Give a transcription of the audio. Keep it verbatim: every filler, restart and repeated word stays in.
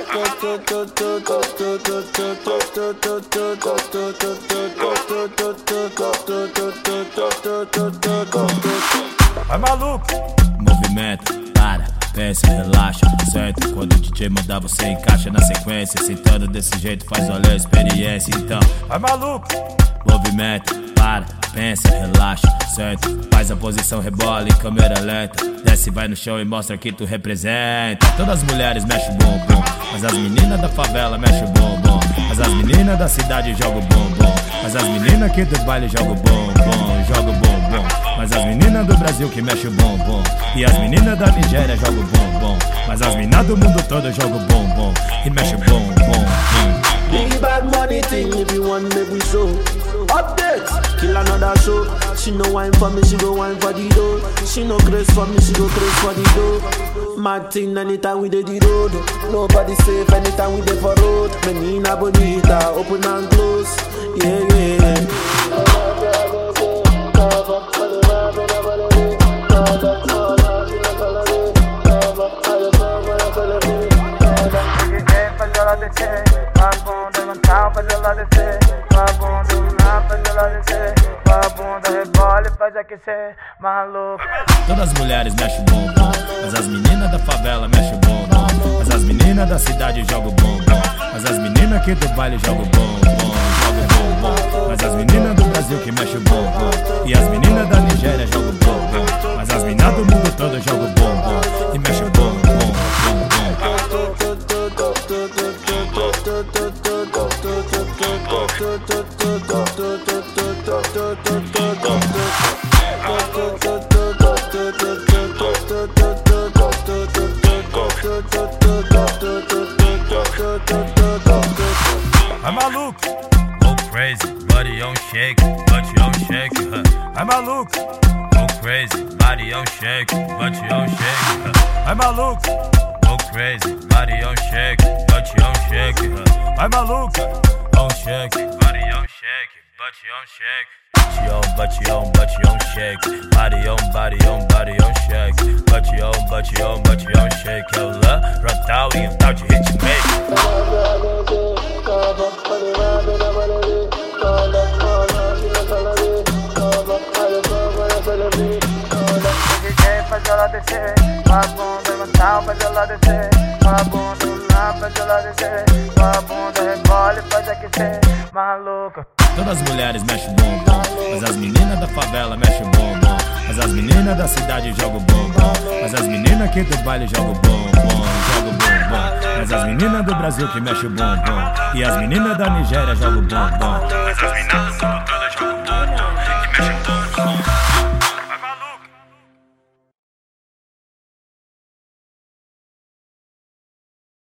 Vai maluco! Movimento, para, pensa, relaxa, certo? Quando o D J mandar você encaixa na sequência. Sentando desse jeito faz valer a experiência. Então, vai maluco! Movimento, para, pensa, relaxa, certo? Faz a posição, rebola em câmera lenta. Desce, vai no chão e mostra que tu representa. Todas as mulheres mexem o bumbum, mas as meninas da favela mexem o bumbum. Mas as meninas da cidade jogam o bumbum. Mas as meninas aqui do baile jogam o bumbum, jogam o bumbum. Mas as meninas do Brasil que mexem o bumbum. E as meninas da Nigéria jogam o bumbum. Mas as meninas do mundo todo jogam o bumbum e mexem o bumbum. Big bad money thing, if you want make we show. Updates, kill another show. She no wine for me, she go wine for the dough. She no grace for me, she go grace for the dough. Mad thing anytime we dey the road. Nobody safe anytime we dey for road. Menina bonita, open and close. Yeah, yeah. Vai bunda levantar, faz ela descer. Vai bunda dominar, faz ela descer. Vai bunda rebola e faz aquecer. Maluco. Todas as mulheres mexem o bumbum, mas as meninas da favela mexem o bumbum. Mas as meninas da cidade jogam o bumbum. Mas as meninas aqui do baile jogam o bumbum, jogam o bumbum. Mas as meninas do Brasil que mexem o bumbum. E as meninas da Nigéria jogam o bumbum. Mas as meninas do mundo todo jogam o bumbum e mexem o bumbum, bumbum. Vai maluco! Go crazy, body on shake, body on shake, huh? Vai maluco! Go crazy, body on shake, body on shake, huh? Vai maluco! Go crazy, body on shake, body on shake, huh? Vai maluco! On shake, body on shake, body on shake. Body on, body on, body on shake. Body on, body on, body on shake. Body on, body on, body on shake. Ela rotal e um tal de hitmake. D J faz ela descer. Vai bunda levantar, faz ela descer. Vai bunda dominar, faz ela descer. Vai bunda rebola e faz aquecer. Maluco. Todas as mulheres mexem o bumbum, mas as meninas da favela mexem o bumbum. Mas as meninas da cidade jogam o bumbum. Mas as meninas aqui do baile jogam o bumbum, jogam o bumbum. Mas as meninas do Brasil que mexem o bumbum. E as meninas da Nigéria jogam o bumbum. Mas as meninas do